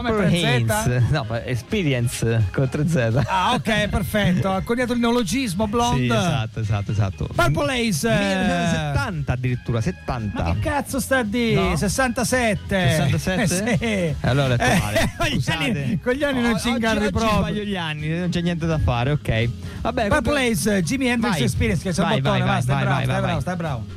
nome è Haynes. No, Experience con 3Z. Ah, ok, perfetto. Ha coniato il neologismo Blonde. Sì, esatto. Purple Haze 1970 addirittura, 70. Ma che cazzo sta a dire? No? 67. 67? Sì. Allora ho letto male. Con gli anni non ci ingarri proprio. Sbaglio gli anni, non c'è niente da fare, ok. Vabbè, Purple Haze, Jimi Hendrix Experience, che c'è un bottone, stai bravo.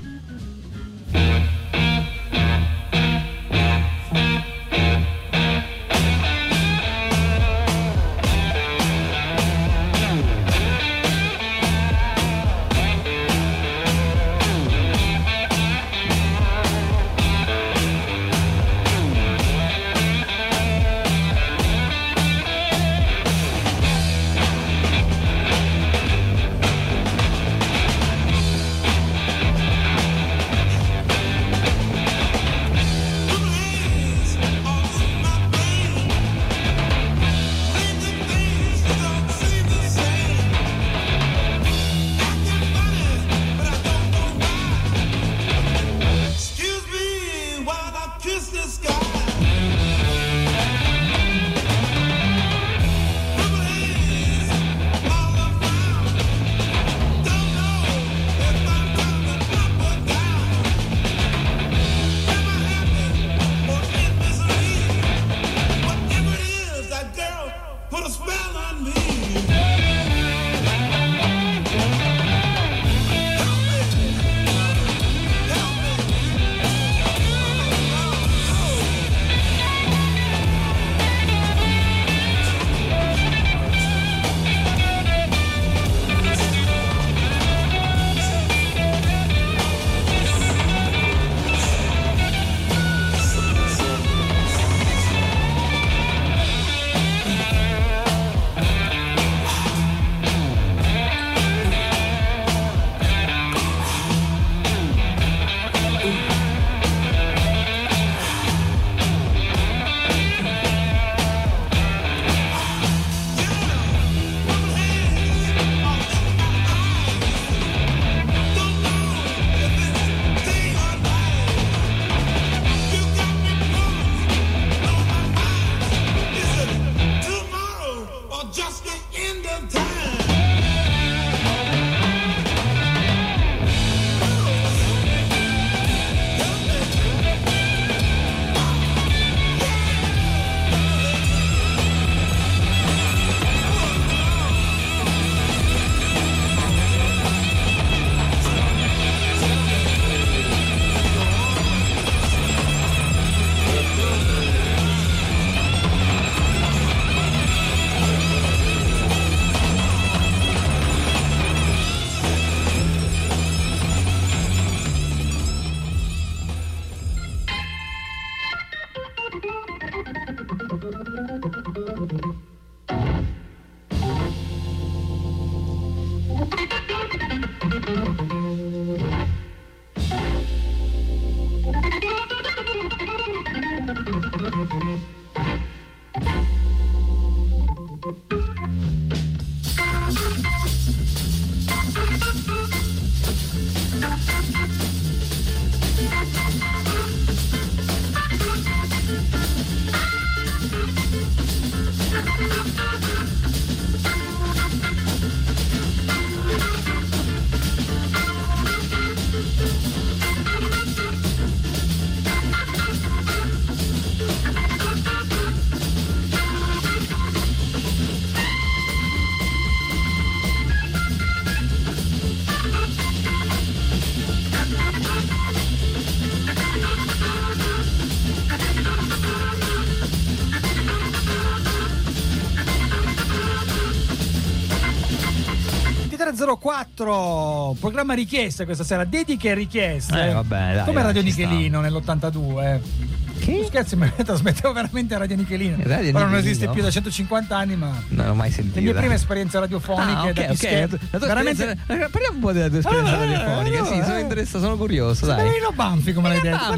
Programma richieste questa sera, dediche e richieste. Vabbè, dai, come Radio Nichelino nell'82. Che scherzi, me ne trasmettevo veramente a Radio Nichelino. Però non esiste più da 150 anni, ma non l'ho mai sentito. Le mie prime esperienze radiofoniche. Veramente. Parliamo un po' della tua esperienza radiofonica. Sì, sono interessato, sono curioso. Dai. Benino Banfi, come l'hai detto.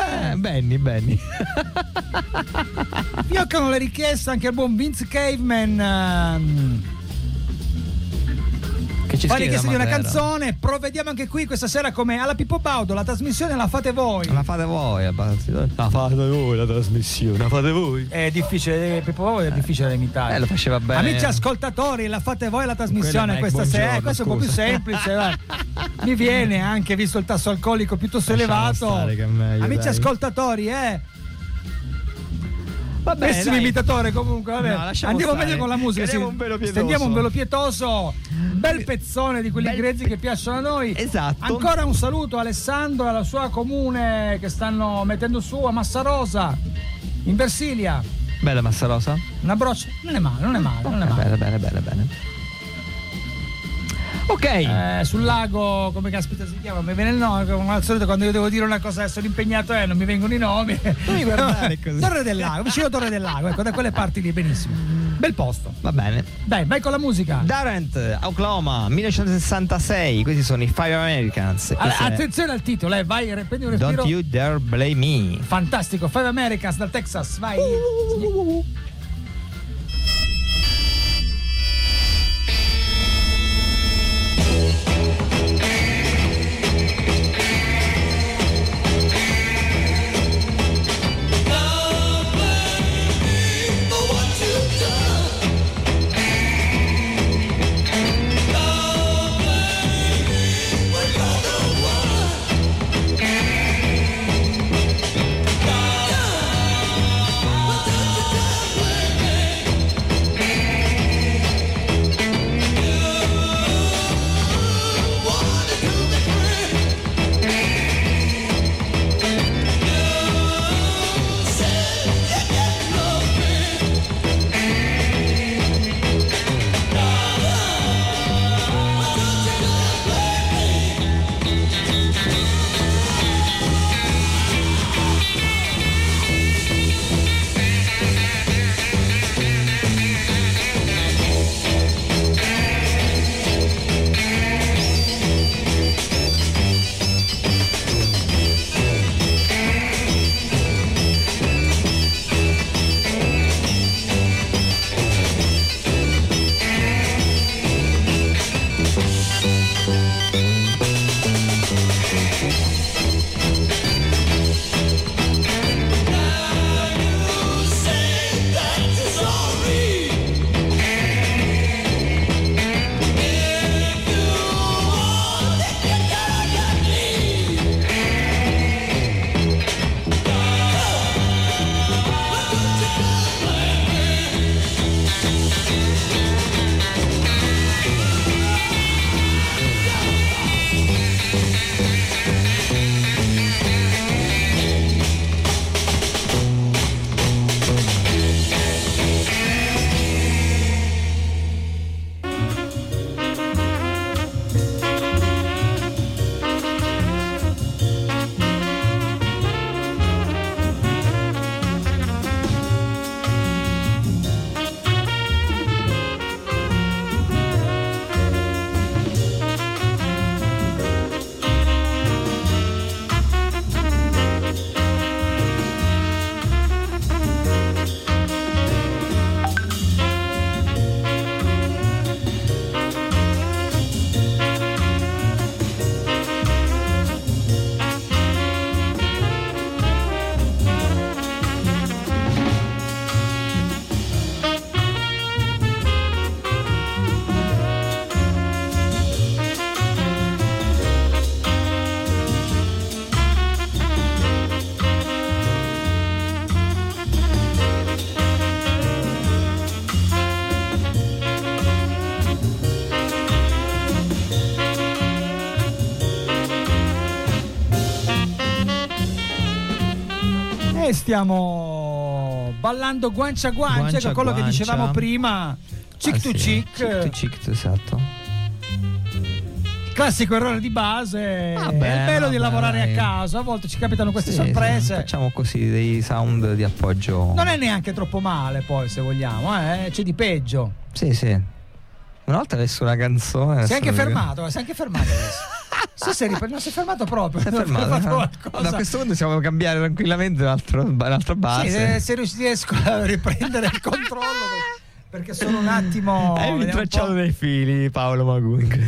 Benny. Fioccano le richieste anche al buon Vince Caveman. Che Fai richiesta di una canzone, provvediamo anche qui questa sera come alla Pippo Baudo, la trasmissione la fate voi. La fate voi la trasmissione, la fate voi. È difficile, Pippo Baudo è difficile da imitare. Lo faceva bene. Amici ascoltatori, la fate voi la trasmissione questa sera. Questo è un po' più semplice, mi viene anche visto il tasso alcolico piuttosto elevato. Meglio, amici ascoltatori, Pessimo imitatore comunque, vabbè. No, andiamo meglio con la musica, stendiamo un velo pietoso, bel pezzone di quelli grezzi che piacciono a noi. Esatto. Ancora un saluto a Alessandro e alla sua comune che stanno mettendo su a Massarosa in Versilia. Bella Massarosa? Una broccia, non è male. Bene. Ok. Sul lago, come caspita si chiama? Mi viene il nome, come al solito quando io devo dire una cosa sono impegnato non mi vengono i nomi. Non mi guardare così. Torre del Lago, vicino a Torre del Lago, ecco, da quelle parti lì, benissimo. Bel posto. Va bene. Dai, vai con la musica. Durant, Oklahoma, 1966, questi sono i Five Americans. Attenzione al titolo, vai, prendi un respiro. Don't You Dare Blame Me. Fantastico, Five Americans dal Texas, vai. Stiamo ballando guancia a guancia, che è quello che dicevamo prima, cheek to cheek, esatto. Classico errore di base. È bello di lavorare a casa, a volte ci capitano queste sorprese. Facciamo così dei sound di appoggio. Non è neanche troppo male, poi, se vogliamo, c'è di peggio. Sì. Una volta adesso una canzone. Si è anche fermato adesso. Non si è fermato proprio. Si è fermato. A questo punto possiamo cambiare tranquillamente un'altra base. Sì, se riesco a riprendere il controllo perché sono un attimo. Hai intracciato dei fili, Paolo Magù.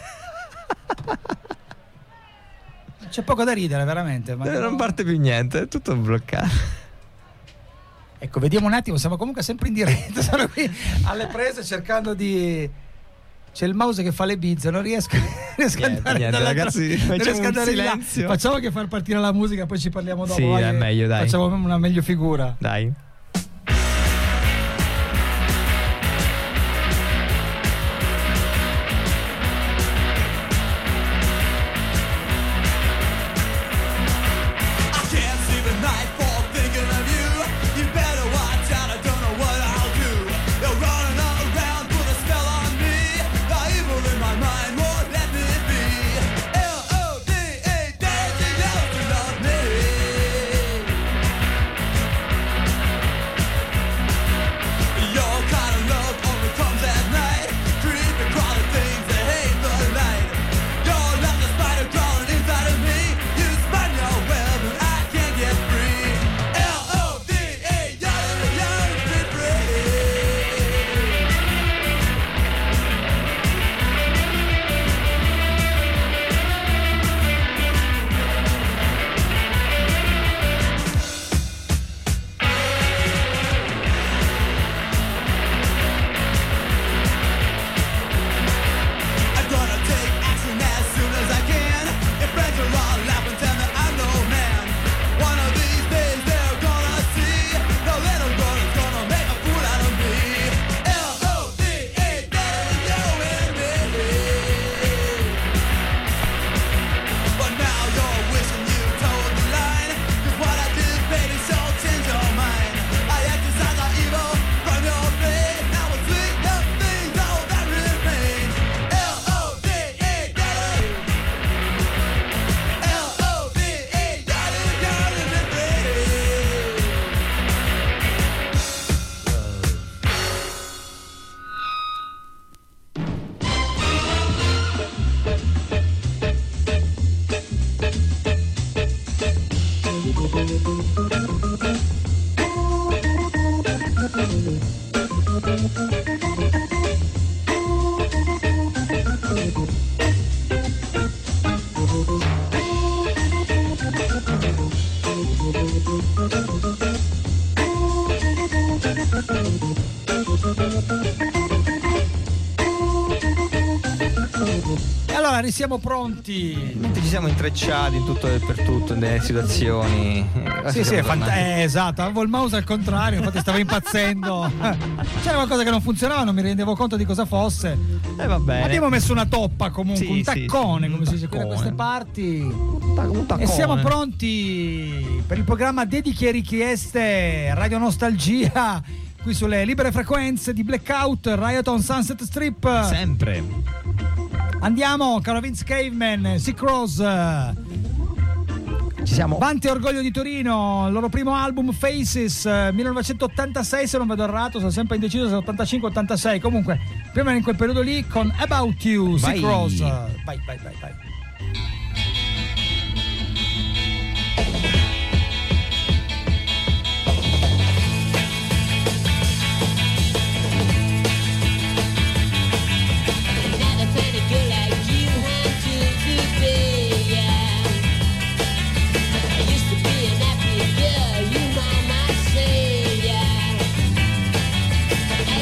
C'è poco da ridere, veramente. Ma non parte più niente, è tutto bloccato. Ecco, vediamo un attimo, siamo comunque sempre in diretta, sono qui alle prese cercando di... C'è il mouse che fa le bizze, non riesco a andare ragazzi, facciamo un silenzio. Facciamo che far partire la musica, poi ci parliamo dopo. Sì, è meglio, dai. Facciamo una meglio figura. Dai. Siamo pronti. Ci siamo intrecciati in tutto e per tutto, nelle situazioni. Sì, esatto. Avevo il mouse al contrario, infatti stavo impazzendo. C'era qualcosa che non funzionava, non mi rendevo conto di cosa fosse. Va bene. Abbiamo messo una toppa comunque, un taccone, come si dice qui da queste parti. Un taccone. E siamo pronti per il programma Dediche e richieste Radio Nostalgia, qui sulle libere frequenze di Blackout, Riot on Sunset Strip. Sempre. Andiamo, caro Vince Caveman, Sick Rose. Ci siamo. Vanti e Orgoglio di Torino, il loro primo album Faces, 1986 se non vedo errato, sono sempre indeciso se 85-86, comunque più o meno in quel periodo lì, con About You, Sick Rose. Vai.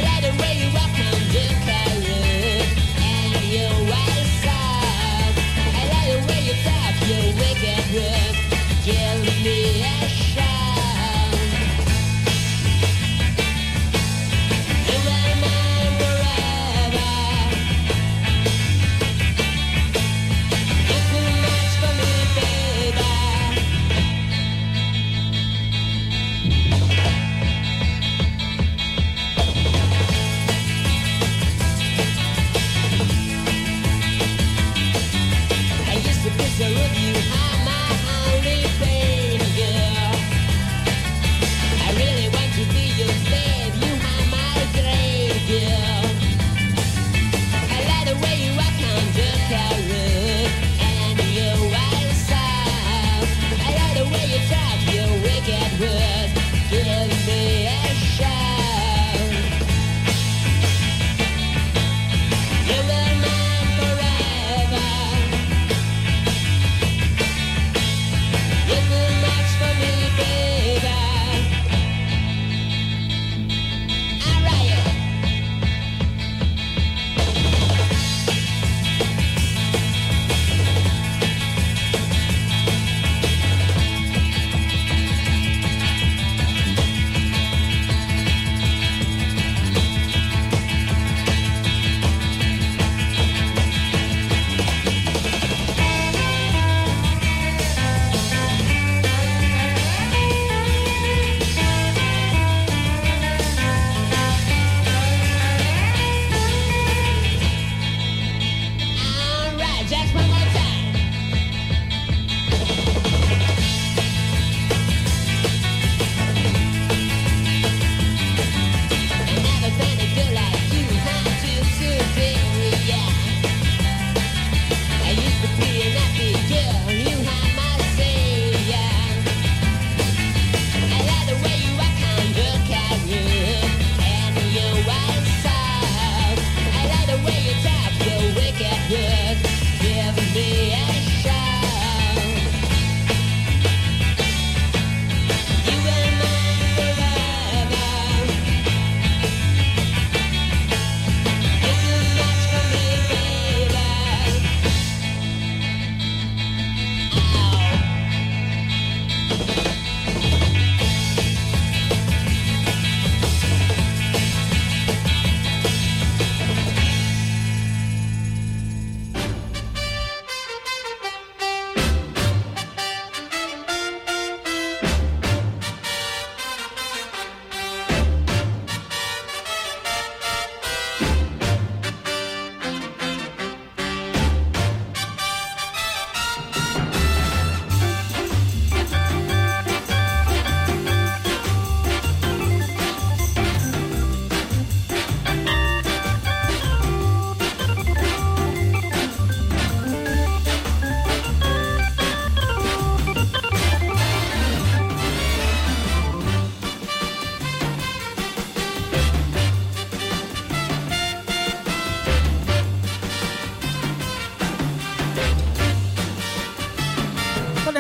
Way you rock on the color and your white side.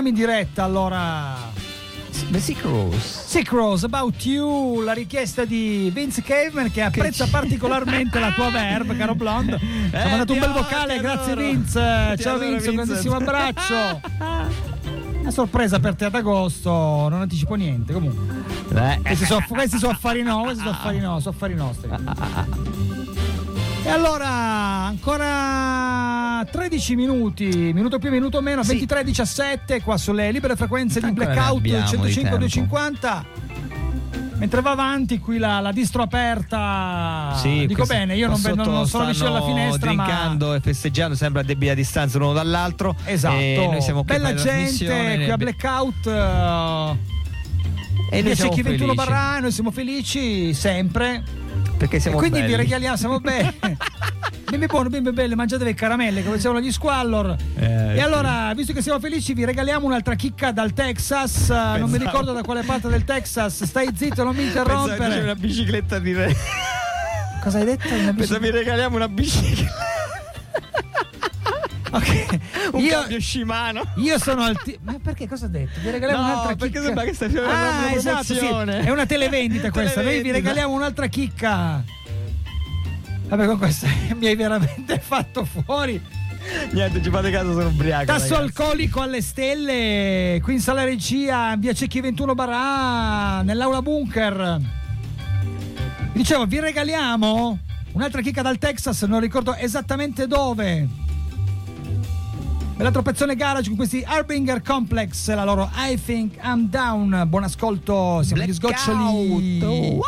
Andiamo in diretta allora. The Sick Rose, About You, la richiesta di Vince Caveman che apprezza particolarmente la tua verve, caro Blonde. Ci ha mandato un bel vocale, grazie Vince. Ciao Vince, un grandissimo abbraccio. Una sorpresa per te ad agosto, non anticipo niente comunque. Questi sono affari nostri. E allora ancora 13 minuti, minuto più, minuto meno, 23:17 qua sulle libere frequenze di Blackout 105-250. Mentre va avanti qui la distro aperta, dico bene, io non sono vicino alla finestra, drinkando e festeggiando sempre a debita distanza l'uno dall'altro. Esatto, e noi siamo qui bella gente qui a Blackout. E noi siamo 21 barra, noi siamo felici sempre. Perché siamo quindi belli. Vi regaliamo, siamo belli. Bimbi buono, bimbi belle, mangiate le caramelle come dicevano gli Squallor. E allora, visto che siamo felici, vi regaliamo un'altra chicca dal Texas. Non mi ricordo da quale parte del Texas. Stai zitto, non mi interrompere. C'è una bicicletta di re. Cosa hai detto? Vi regaliamo una bicicletta. Ok, un cambio Shimano. Io sono ma perché cosa ha detto? Vi regaliamo un'altra chicca. Perché sembra che stai facendo una esatto, sì. È una televendita questa. Noi vi regaliamo un'altra chicca. Vabbè, con questa mi hai veramente fatto fuori. Niente, ci fate caso, sono ubriaco. Tasso alcolico alle stelle qui in sala regia, via Cecchi 21 barra, nell'aula bunker. Dicevo, vi regaliamo un'altra chicca dal Texas, non ricordo esattamente dove. L'altro pezzone garage con questi Harbinger Complex, la loro I Think I'm Down. Buon ascolto, siamo gli sgoccioli. Wow!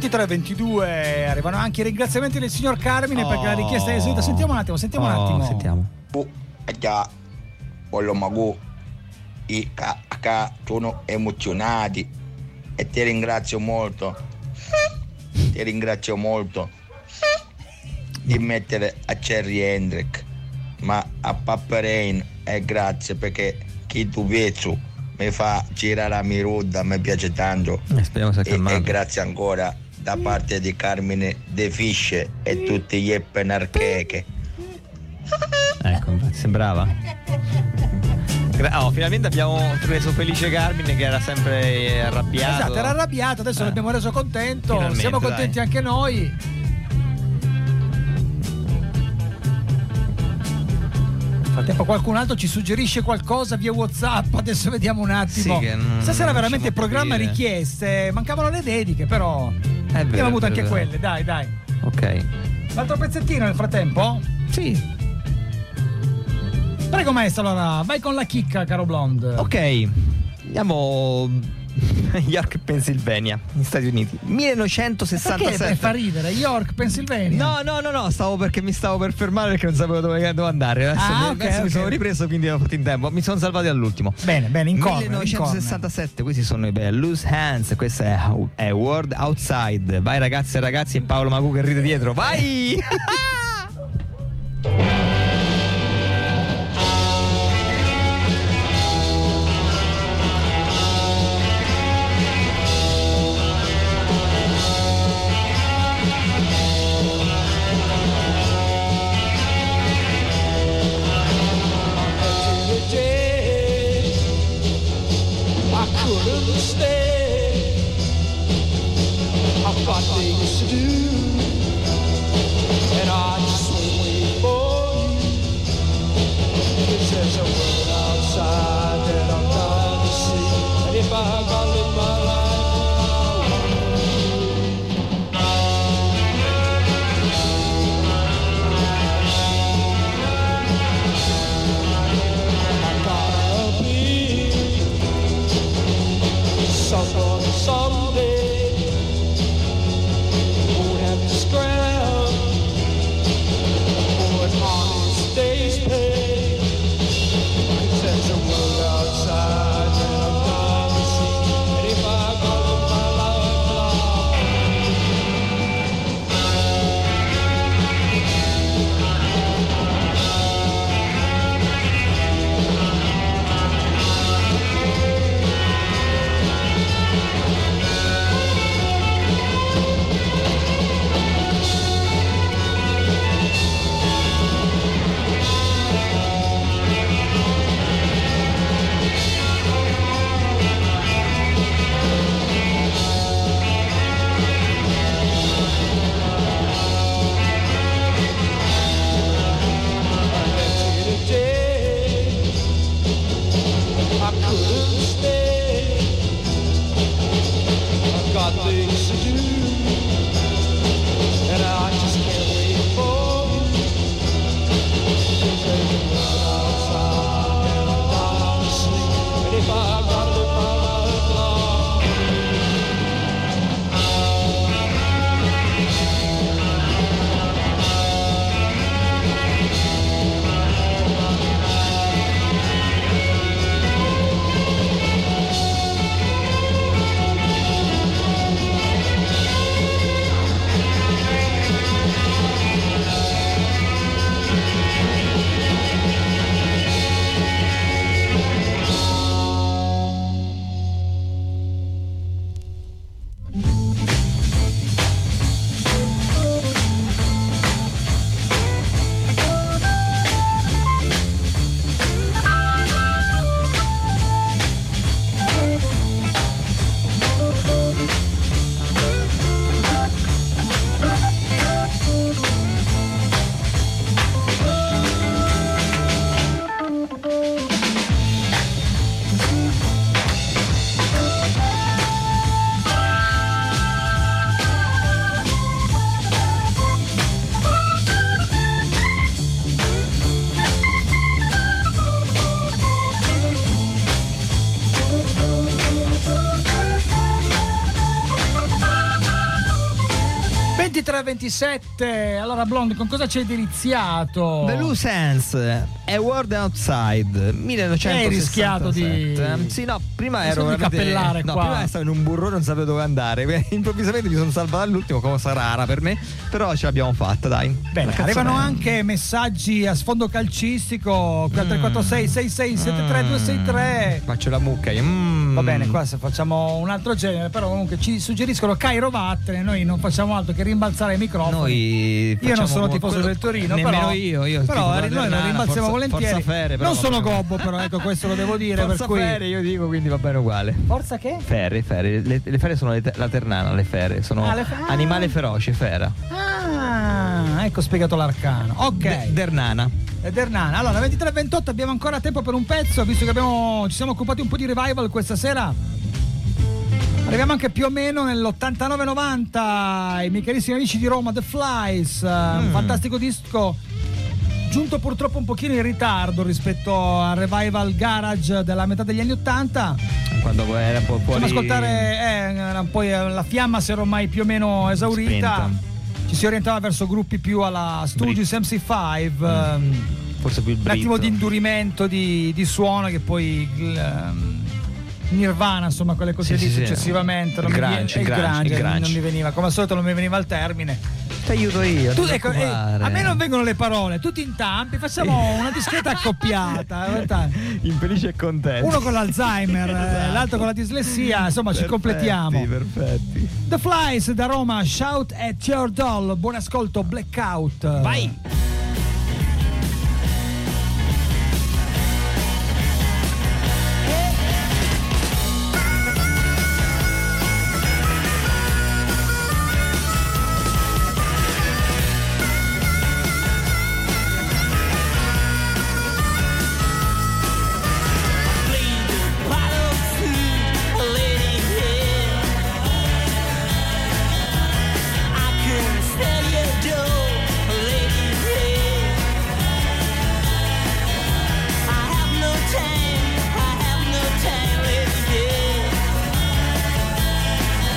23:22 arrivano anche i ringraziamenti del signor Carmine perché la richiesta è eseguita. Sentiamo un attimo. Sentiamo. Già, voglio magu, i sono emozionati e ti ringrazio molto di mettere a Cherry Hendrick, ma a Papa Rain grazie perché chi tu vedi mi fa girare a Miruda, mi piace tanto. Speriamo sia calmato. E grazie ancora da parte di Carmine De Fisce e tutti gli Eppenarcheche. Ecco, sembrava. Finalmente abbiamo preso felice Carmine che era sempre arrabbiato. Esatto, era arrabbiato, adesso l'abbiamo reso contento. Finalmente, siamo contenti anche noi. Nel frattempo qualcun altro ci suggerisce qualcosa via WhatsApp, adesso vediamo un attimo. Stasera veramente programma richieste, mancavano le dediche, però abbiamo avuto anche quelle, dai. Ok. L'altro pezzettino nel frattempo? Sì. Prego maestro, allora vai con la chicca, caro Blonde. Ok, andiamo York, Pennsylvania, negli Stati Uniti, 1967. Perché fa ridere? York, Pennsylvania? No, mi stavo per fermare perché non sapevo dove andare. Adesso mi sono ripreso, quindi l'ho fatto in tempo. Mi sono salvati all'ultimo. Bene, in corner. 1967, questi sono i Loose Hands, questa è World Outside. Vai ragazze e ragazzi, e Paolo Magu che ride dietro. Vai! Things to do, and I 23:27. Allora Blonde, con cosa ci hai deliziato? The Loose Hands, A World Outside, 1967. Hai rischiato di... Sì, no, prima ero cappellare qua. Prima stavo in un burrone, non sapevo dove andare. Improvvisamente mi sono salvato all'ultimo, cosa rara per me, però ce l'abbiamo fatta, dai. Bene, arrivano anche messaggi a sfondo calcistico, 346 66 73 263. Faccio la mucca io. Va bene, qua se facciamo un altro genere, però comunque ci suggeriscono Cairo vattene, noi non facciamo altro che rimbalzare i microfoni. Io non sono tifoso del Torino, nemmeno però io noi lo rimbalziamo volentieri. Fere, non sono gobbo, però ecco, questo lo devo dire. Forza per cui... Fere, io dico, quindi va bene uguale. Forza che? Fere. Le fere sono la ternana, le fere sono animale feroce, fera. Ah, ecco spiegato l'arcano. Ok. Dernana. Allora, 23:28, abbiamo ancora tempo per un pezzo, visto che ci siamo occupati un po' di revival questa sera. Arriviamo anche più o meno nell'89-90, i miei carissimi amici di Roma, The Flies, un fantastico disco giunto purtroppo un pochino in ritardo rispetto al revival garage della metà degli anni 80. Quando era un po' fuori. Facciamo ascoltare, poi la fiamma si era ormai più o meno esaurita. Spenta. Ci si orientava verso gruppi più alla Stooges, MC5, forse più il un attimo di indurimento di suono, che poi Nirvana, insomma, quelle cose lì successivamente. Il grunge. Non mi veniva, come al solito non mi veniva al termine. Ti aiuto io. Ecco, a me non vengono le parole, tu ti intampi, facciamo una discreta accoppiata. Infelice e contento. Uno con l'Alzheimer, l'altro con la dislessia, insomma, ci completiamo. Perfetti. The Flies da Roma, Shout at Your Doll. Buon ascolto, Blackout. Vai.